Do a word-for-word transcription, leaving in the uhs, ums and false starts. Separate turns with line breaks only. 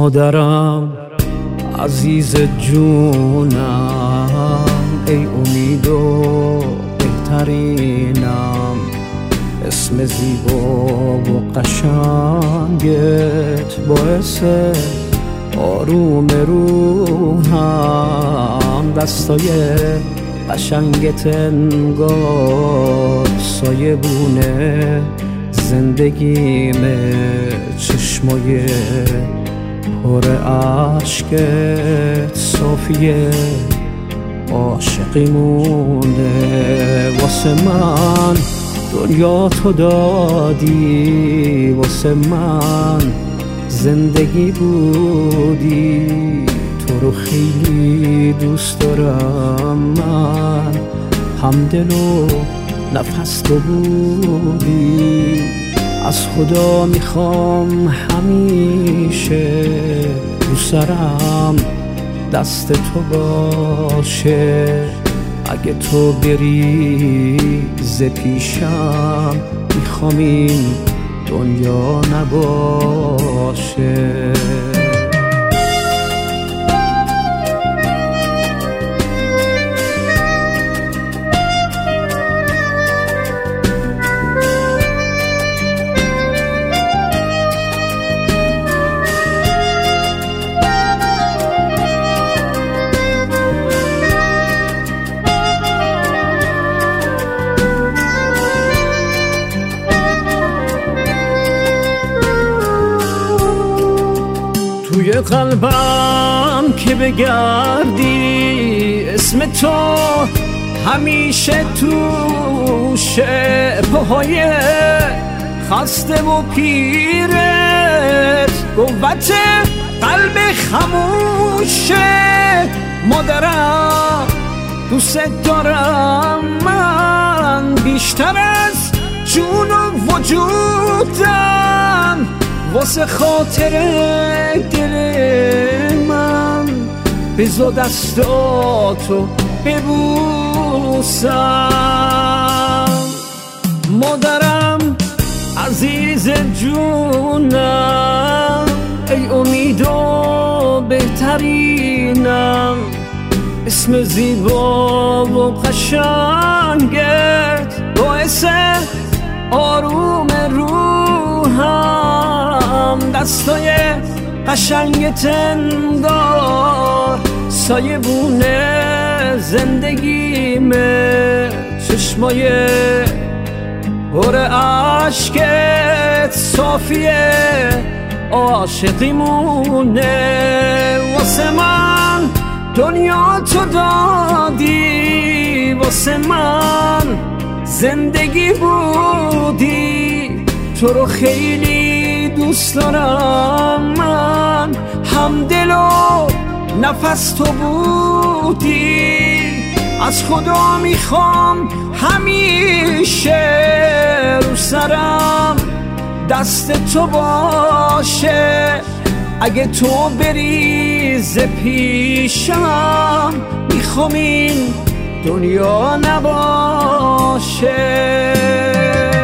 مادرم عزیز جونم، ای امید و بهترینم، اسم زیبا و قشنگت باعث آروم روحم، دستای قشنگت انگار سایه بونه زندگیمه، چشمای پر عشقت صافیه عاشقیمونه، واسه من دنیا تو دادی، واسه من زندگی بودی، تو رو خیلی دوست دارم من، همدل و نفس تو بودی، از خدا میخوام همیشه رو سرم دست تو باشه، اگه تو بری ز پیشم میخوام این دنیا نباشه. توی قلبم که بگردی اسم تو همیشه توشه، پاهای خسته و پیرت قوت قلب خموشه، مادرم دوست دارم من بیشتر از جون و وجودم، واسه خاطر دل من بزا دستاتو ببوسم، مادرم عزیز جونم، ای امید و بهترینم، اسم زیبا و قشنگت باعث آروم روحم، دستای قشنگت انگار سایه بونه زندگیمه، چشمای پر عشقت صافیه عاشقیمونه، واسه من دنیا تو دادی، واسه من زندگی بودی، تو رو خیلی دوست دارم من، همدل و نفس تو بودی، از خدا میخوام همیشه رو سرم دست تو باشه، اگه تو بری ز پیشم میخوام این دنیا نباشه.